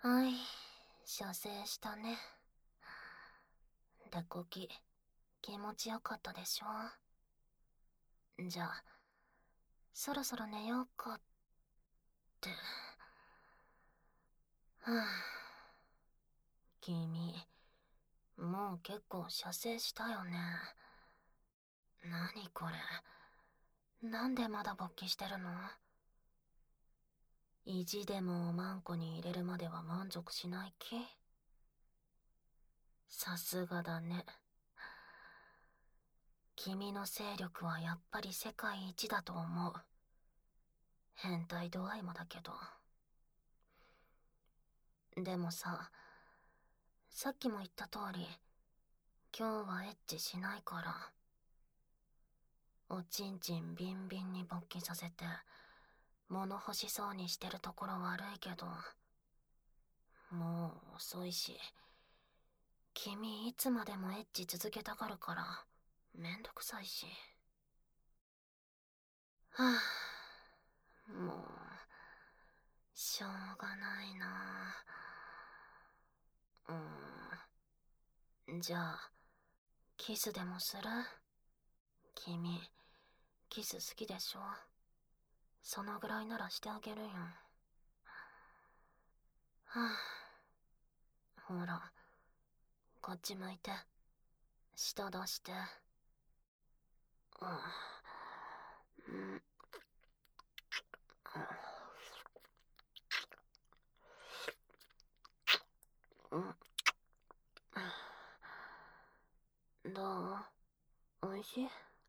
はい、射精したね。手こき、気持ちよかったでしょ。じゃあ、そろそろ寝ようかって。はぁ、君、もう結構射精したよね。何これ。なんでまだ勃起してるの？意地でもおまんこに入れるまでは満足しない気？さすがだね。君の勢力はやっぱり世界一だと思う。変態度合いもだけど。でもさ、さっきも言った通り、今日はエッチしないから。おちんちんビンビンに勃起させて、物欲しそうにしてるところ悪いけど、もう遅いし、君いつまでもエッチ続けたがるから、めんどくさいし。はぁ、もう、しょうがないな。じゃあ、キスでもする？君、キス好きでしょ？そのぐらいならしてあげるよ。はぁ、ほら、こっち向いて。舌出して。うん。どう？おいしい？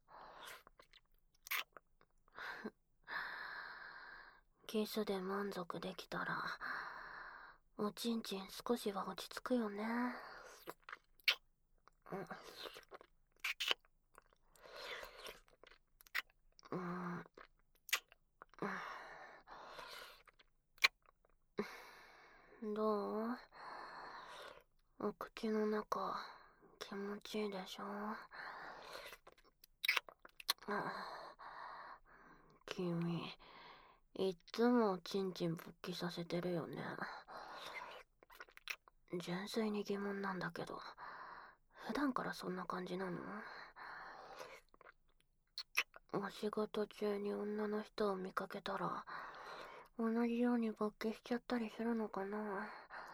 キスで満足できたら、おちんちん少しは落ち着くよね。うん。どう？お口の中、気持ちいいでしょ？君、いっつもちんちん勃起させてるよね。純粋に疑問なんだけど、普段からそんな感じなの？お仕事中に女の人を見かけたら、同じように勃起しちゃったりするのかな？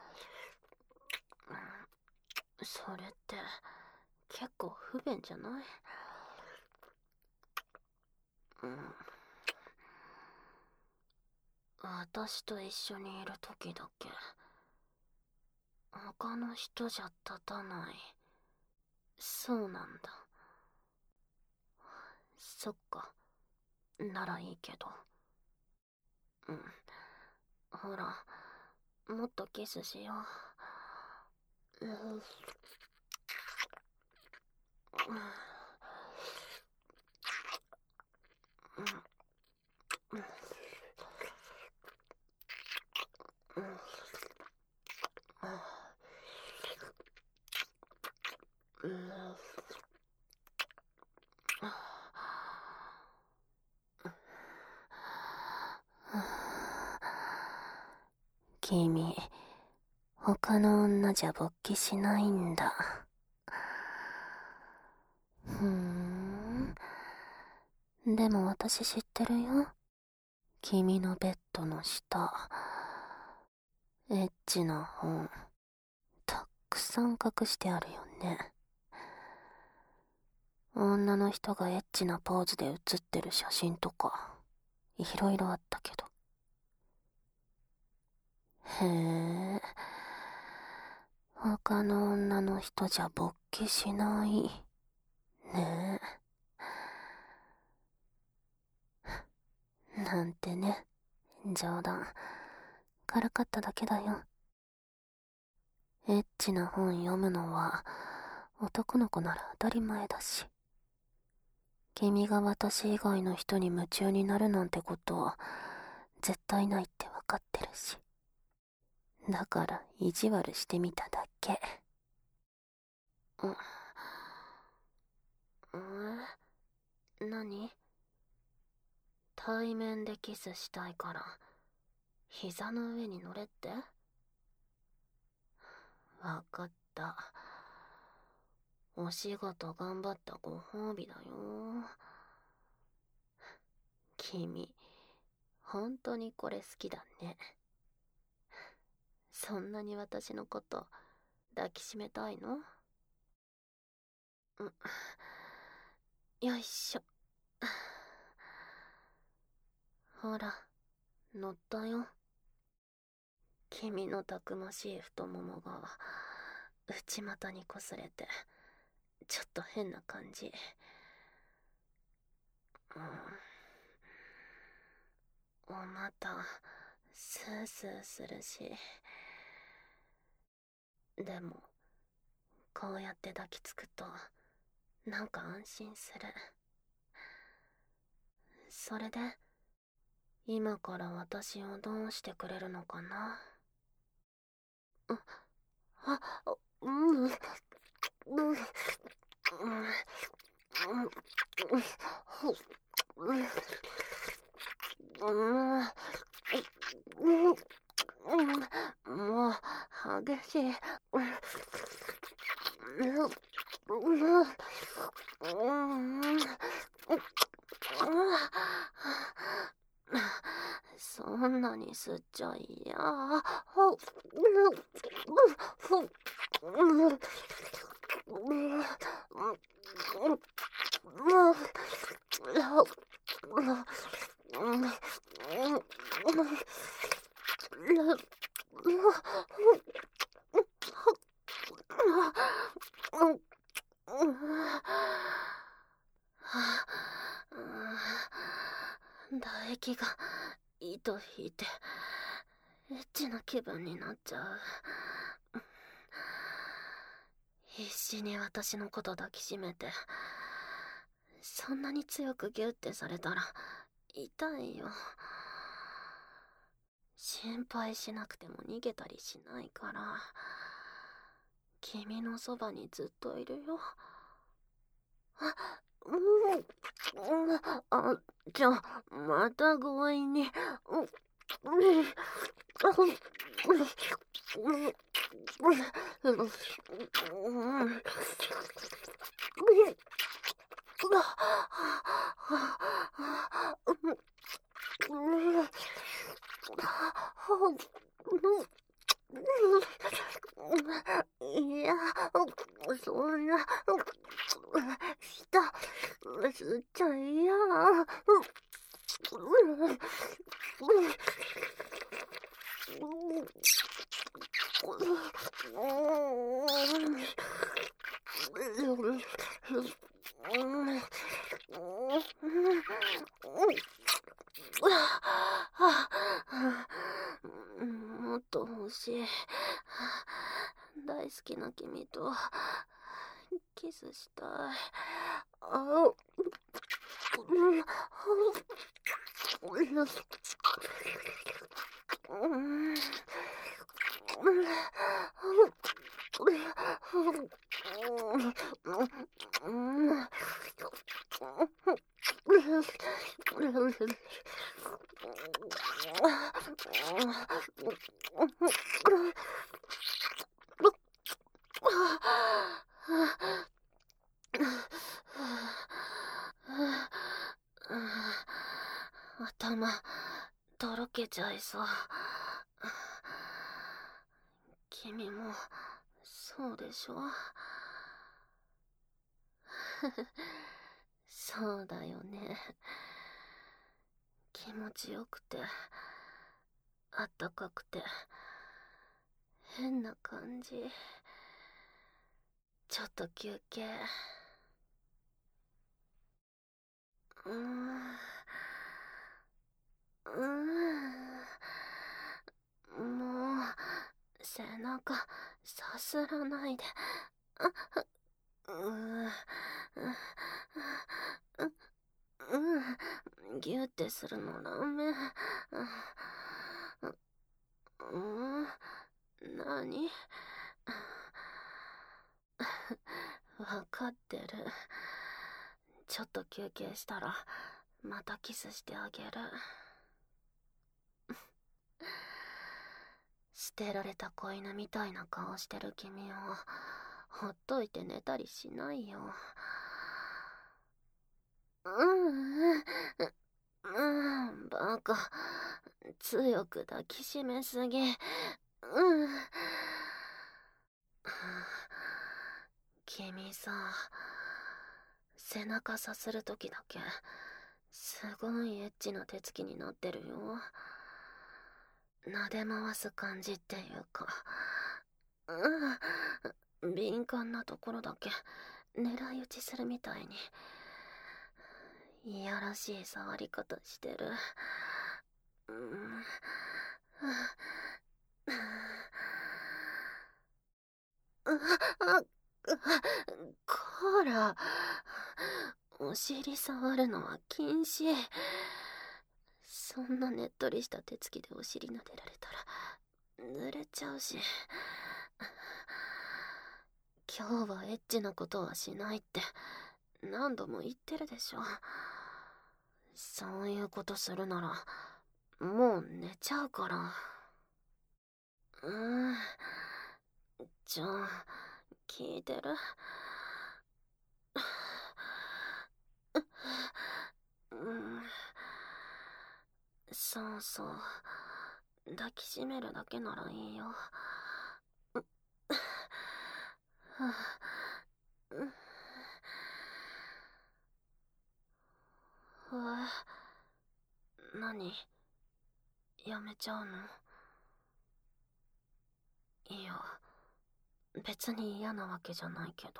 それって結構不便じゃない？うん。私と一緒にいる時だけ他の人じゃ立たない？そうなんだ。そっか、ならいいけど。うん。ほら、もっとキスしよう。うん。君、他の女じゃ勃起しないんだ。ふーん。でも私知ってるよ。君のベッドの下、エッチな本、たくさん隠してあるよね。女の人がエッチなポーズで写ってる写真とか、いろいろあったけど。へえ、他の女の人じゃ勃起しない。ねえ。なんてね。冗談。からかっただけだよ。エッチな本読むのは男の子なら当たり前だし。君が私以外の人に夢中になるなんてこと絶対ないってわかってるし。だから意地悪してみただけ。うん。何？対面でキスしたいから膝の上に乗れって？ わかった。お仕事頑張ったご褒美だよ。君、本当にこれ好きだね。そんなに私のこと抱きしめたいの？よいしょ。ほら、乗ったよ。君のたくましい太ももが内股に擦れてちょっと変な感じ。お股スースーするし、でもこうやって抱きつくとなんか安心する。それで今から私をどうしてくれるのかな？あ、うん、うん、うん、もう激しい。そんなに吸っちゃいや。唾液が糸引いてエッチな気分になっちゃう。必死に私のこと抱きしめて、そんなに強くギュッてされたら痛いよ。心配しなくても逃げたりしないから、君のそばにずっといるよ。じゃあまた強引に。いや、そんな、吸っちゃいや。もっと欲しい。大好きな君とキスしたい。頭とろけちゃいそう。君もそうでしょ？そうだよね。気持ちよくてあったかくて変な感じ。ちょっと休憩。もう背中さすらないで。ギュってするのダメ。何？わかってる。ちょっと休憩したらまたキスしてあげる。 捨てられた子犬みたいな顔してる君をほっといて寝たりしないよ。バカ。強く抱きしめすぎ。君さ、背中さするときだけすごいエッチな手つきになってるよ。撫で回す感じっていうか、敏感なところだけ狙い撃ちするみたいにいやらしい触り方してる。こら、お尻触るのは禁止。そんなねっとりした手つきでお尻撫でられたら濡れちゃうし。今日はエッチなことはしないって何度も言ってるでしょ。そういうことするならもう寝ちゃうから。じゃあ聞いてる？そうそう、抱きしめるだけならいいよ。何？やめちゃうの？いや、別に嫌なわけじゃないけど。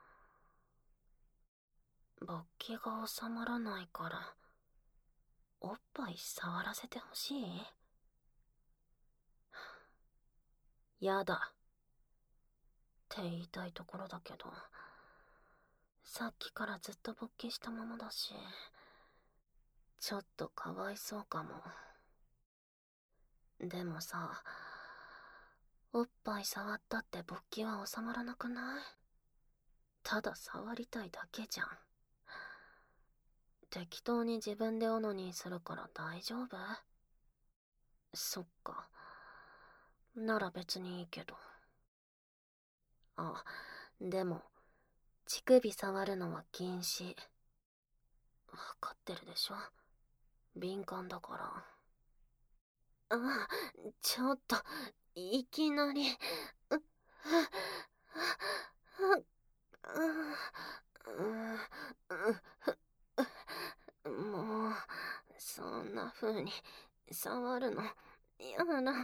勃起が収まらないからおっぱい触らせてほしい？やだって言いたいところだけど、さっきからずっと勃起したままだし、ちょっとかわいそうかも。でもさ、おっぱい触ったって勃起は収まらなくない？ただ触りたいだけじゃん。適当に自分でオナニーするから大丈夫？そっか。なら別にいいけど。あ、でも、乳首触るのは禁止。わかってるでしょ？敏感だから。ちょっと、いきなり。もう、そんな風に触るのやだ。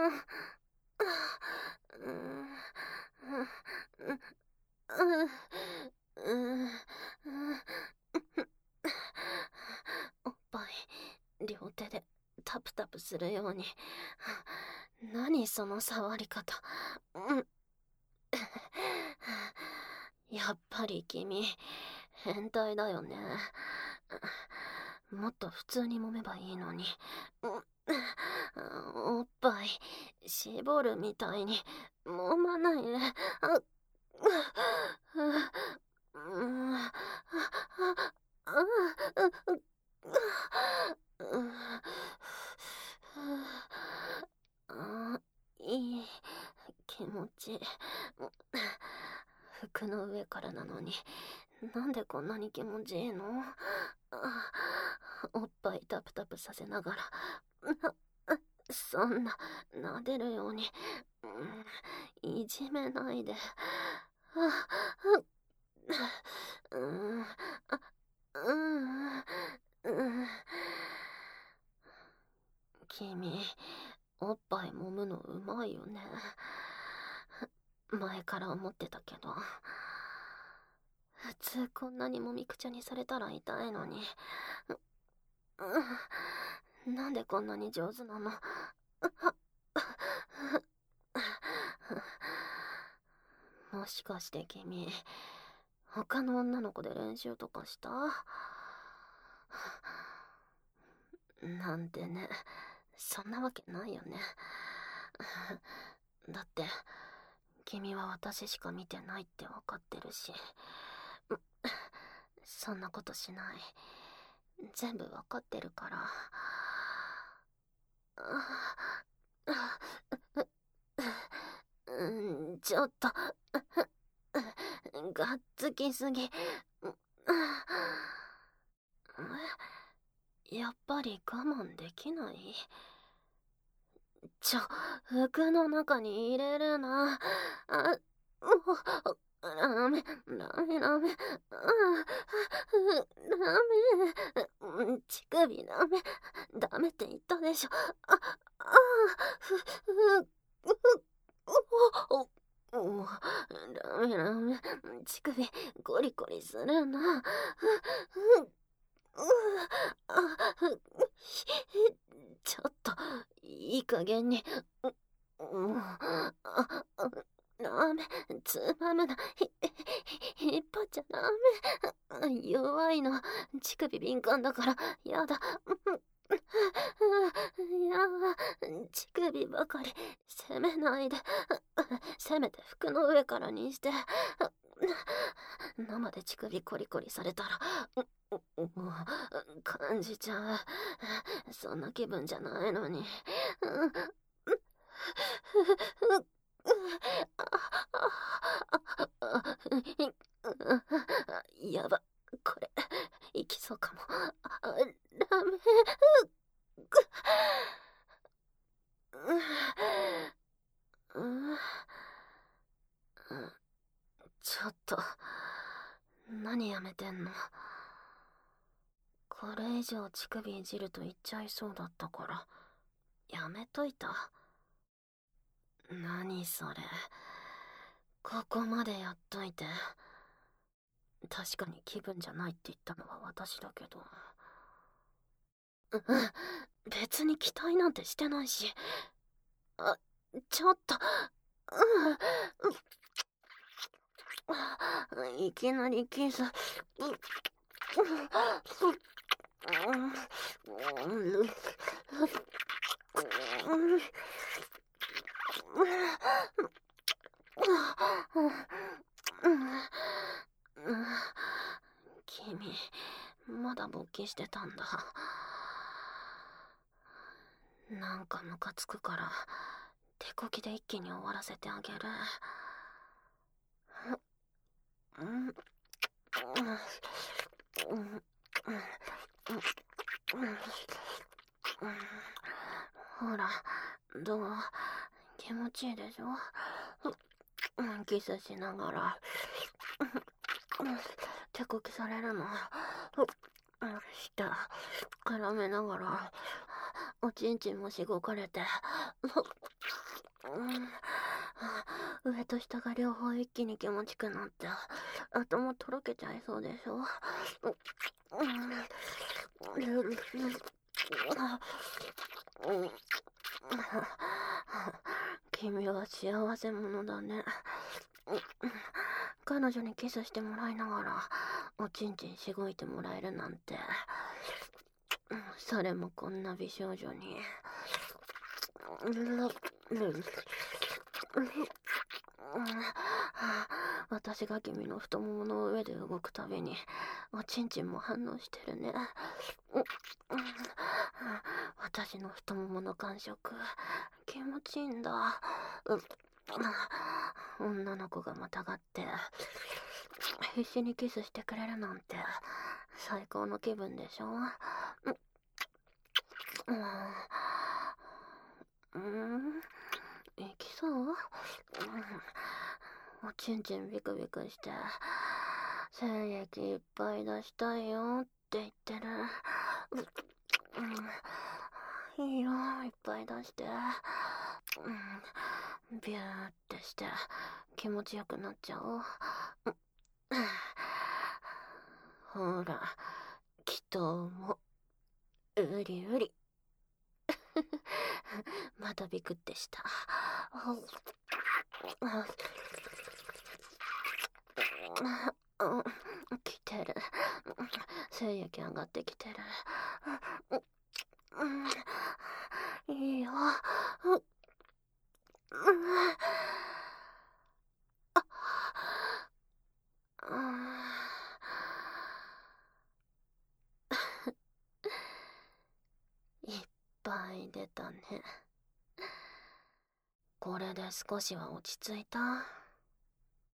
おっぱい両手でタプタプするように。何その触り方。やっぱり君変態だよね。もっと普通に揉めばいいのに。おっぱい絞るみたいに揉まないで。いい気持ち。服の上からなのになんでこんなに気持ちいいの？おっぱいタプタプさせながら、そんな撫でるように、いじめないで。君、おっぱい揉むのうまいよね。前から思ってたけど、普通こんなにもみくちゃにされたら痛いのに。なんでこんなに上手なの？もしかして君、他の女の子で練習とかした？なんてね、そんなわけないよね。だって、君は私しか見てないってわかってるし。そんなことしない。全部わかってるから。 ちょっとがっつきすぎ。やっぱり我慢できない。服の中に入れるな。もう、ダメ、ダメ、ダメ、ダメ、乳首ダメ、ダメって言ったでしょ。ダメ、ダメ、乳首ゴリゴリするな。ちょっと、いい加減に。ダメ、つまむな。引っ張っちゃダメ。弱いの。乳首敏感だから、やだ。乳首ばかり責めないで。せめて服の上からにして。生で乳首コリコリされたら、感じちゃう。そんな気分じゃないのに。やば、これ、いきそうかも。ダメ。ちょっと、何やめてんの？これ以上乳首いじると言っちゃいそうだったから、やめといた。何それ。ここまでやっといて。確かに気分じゃないって言ったのは私だけど。別に期待なんてしてないし。ちょっと。いきなりキス。君、まだ勃起してたんだ。なんかムカつくから、手こきで一気に終わらせてあげる。ほら、どう？気持ちいいでしょ？キスしながら手こきされるの。して絡めながらおちんちんもしごかれて、上と下が両方一気に気持ちくなって頭とろけちゃいそうでしょ。君は幸せ者だね。彼女にキスしてもらいながらおちんちんしごいてもらえるなんて、それもこんな美少女に。私が君の太ももの上で動くたびにおちんちんも反応してるね。私の太ももの感触気持ちいいんだ。女の子がまたがって必死にキスしてくれるなんて最高の気分でしょ。いきそう？おちんちんビクビクして精液いっぱい出したいよって言ってる。いいよ、いっぱい出して。ビューってして気持ちよくなっちゃおう。ほら、祈祷もうりうり。またビクってした。来てる。精液上がってきてる。いいよ。いっぱい出たね。これで少しは落ち着いた？